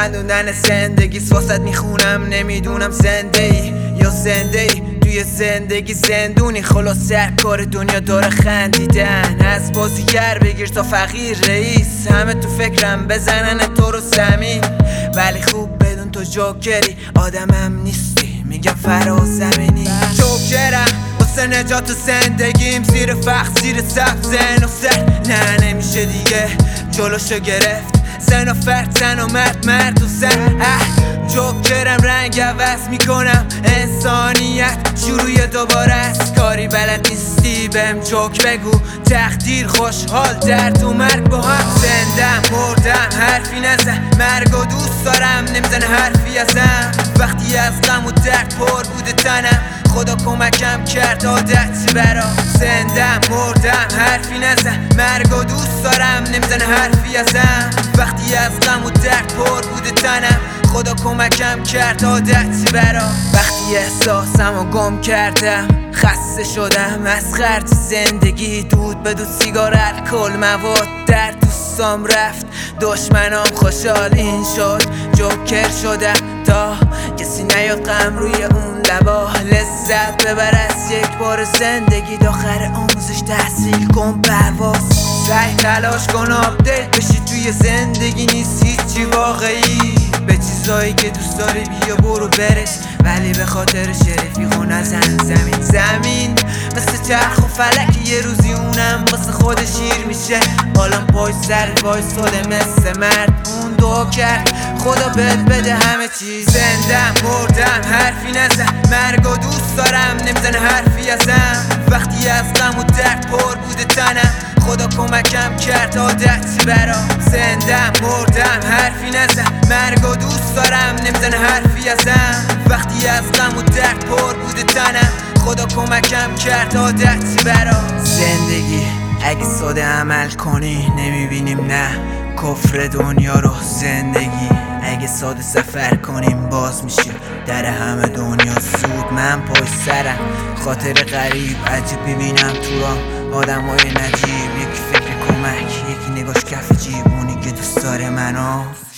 خندوندن زندگی واسط میخونم، نمیدونم زنده ای یا زنده ای توی زندگی زندونی. خلاص هر کار دنیا داره خندیدن، از بازیگر بگیر تا فقیر رئیس، همه تو فکرم بزنن تو رو زمین. ولی خوب بدون تو جوکری، آدمم نیستی میگم فراز زمینی. جوکرم واسه نجات و زندگیم، زیر فخر زیر سقف زن و سر نه نمیشه دیگه جلوشو گرفت. زن و فرد زن و مرد و زن. جوکرم رنگ عوض میکنم، انسانیت شروع دوباره است. کاری بلد نیستی بهم جوک بگو، تقدیر خوشحال درد و مرگ با هم. زندم مردم حرفی نزن، مرگ و دوست دارم نمیزنه حرفی ازم. وقتی از غم و درد پر بوده تنم، خدا کمکم کرد عادت برام. زندم مردم حرفی نزن، مرگ و دوست دارم نمیزنه حرفی ازم. وقتی از غم و درد پر بوده تنم، خدا کمکم کرد عادت برام. وقتی احساسمو گم کردم، خسته شدم از خرج زندگی، دود به دود سیگار الکل مواد در دوستام رفت، دشمنام خوشحال این شد. جوکر شدم تا کسی نیاد غم روی اون لبا، لذت ببر از یک بار زندگی. داخل آموزش تحصیل کن پرواز، سعی تلاش کن آپدیت بشی توی زندگی. نیست هیچی واقعی، به چیزایی که دوست داری بیا برو برس، ولی به خاطر رفیقو نزن زمین. مثل چرخ و فلک یه روزی اونم واسه خود شیر میشه. حالا پای سر وایساده مثل مرد، اون دعا کرد خدا بهت بده همه چیز. زندم مردم حرفی نزن، مرگ و دوست دارم نمیزنه حرفی ازم. وقتی از غم و درد پر بوده تنم، خدا کمکم کرد عادت برام. زندم مردم حرفی نزن، مرگ و دوست دارم نمیزنه حرفی ازم. وقتی از غم و درد پر بوده تنم، خدا کمکم کرد عادت برام. زندگی اگه ساده عمل کنی نمیبینیم نه کفر دنیا رو. زندگی اگه ساده سفر کنیم باز میشیم در همه دنیا زود. من پای سرم خاطر غریب عجیب میبینم تو راه آدمای نجیب، یکی فکر کمک یکی نگاش کف جیب، اونی که دوست داره منو